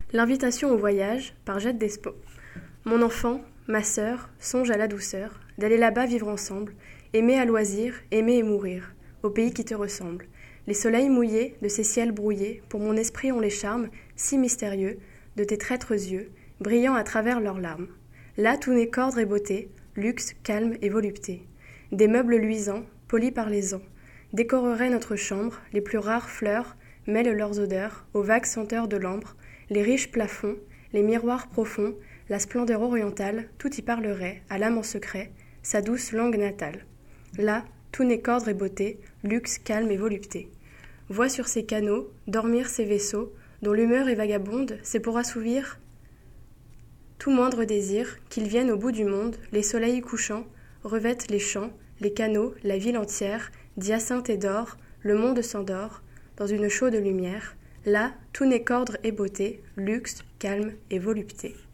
L'invitation au voyage par Jette Despo. Mon enfant, ma sœur, songe à la douceur d'aller là-bas vivre ensemble, aimer à loisir, aimer et mourir, au pays qui te ressemble. Les soleils mouillés de ces ciels brouillés, pour mon esprit ont les charmes si mystérieux de tes traîtres yeux, brillant à travers leurs larmes. Là tout n'est qu'ordre et beauté, luxe, calme et volupté. Des meubles luisants, polis par les ans, décoreraient notre chambre, les plus rares fleurs mêlent leurs odeurs aux vagues senteurs de l'ambre, les riches plafonds, les miroirs profonds, la splendeur orientale, tout y parlerait, à l'âme en secret, sa douce langue natale. Là, tout n'est qu'ordre et beauté, luxe, calme et volupté. Vois sur ces canaux dormir ces vaisseaux, dont l'humeur est vagabonde, c'est pour assouvir tout moindre désir, qu'ils viennent au bout du monde, les soleils couchants, revêtent les champs, les canaux, la ville entière, d'hyacinthe et d'or, le monde s'endort, dans une chaude lumière. Là, tout n'est qu'ordre et beauté, luxe, calme et volupté.